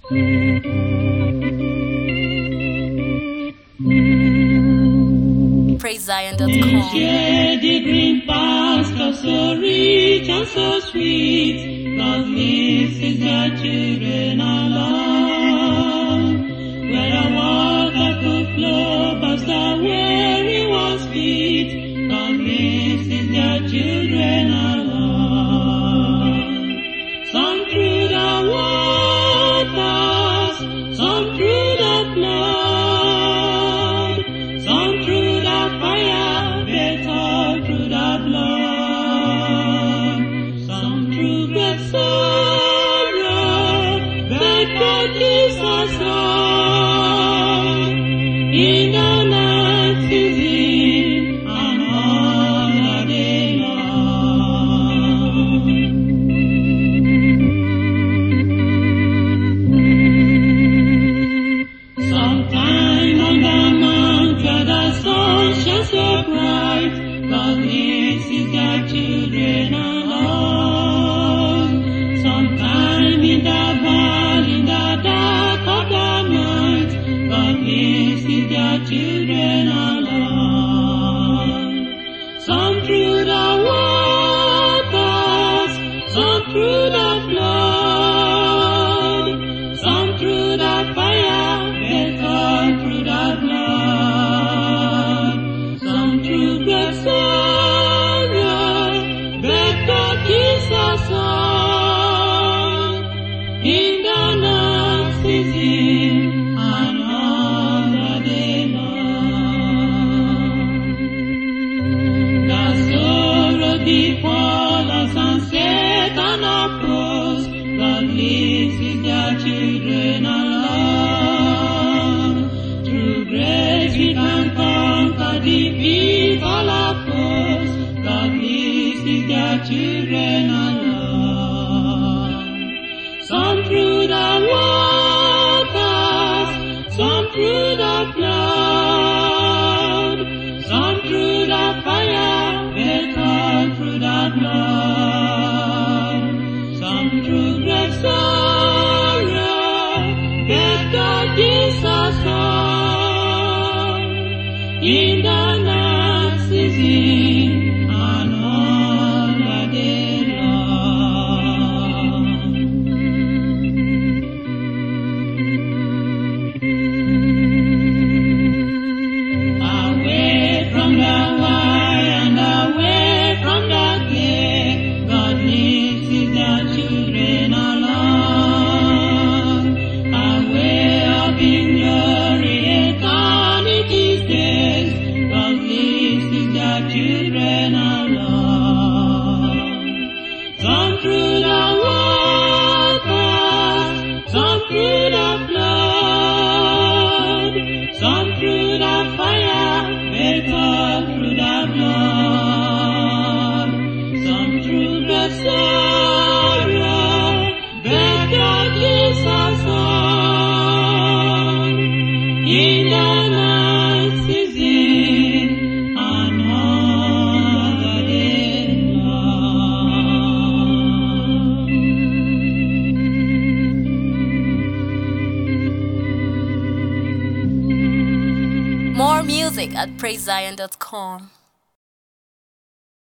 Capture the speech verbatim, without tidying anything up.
praise zion dot com. Share the green pastures so rich and so sweet, God lives His dear children along. Where a water could flow past the weary one's feet, God lives His dear children along. Some through the waters, some through the flood, some through the fire, better through the blood, some through great sorrow, but God gives us song in the night season and all the day long. Sometime on the mount where the sun shines so bright, God leads His dear children along. Sometime in the valley, in the dark of the night, God leads His dear children along. Some through the waters, some through the flood, some through the fire, better through the blood, some through great sorrow, but God gives us song in the night season and all the day long. The sorrow befall us and Satan oppose, God leads His dear children along. Through grace we can conquer, defeat all our foes, God leads His dear children along. Some through the waters, some through the flood, some through the fire, better through the blood, some through great sorrow, but God gives us song in the night season and all the day long. Away from the wire and away from the clay, God leads His dear children along. Away up in glory, eternity's days, God leads His dear children along. Some through the waters, some through the flood, some through the fire, better through the blood, some through great sorrow, but God gives us song in the night season and all the day long. More music at praise zion dot com.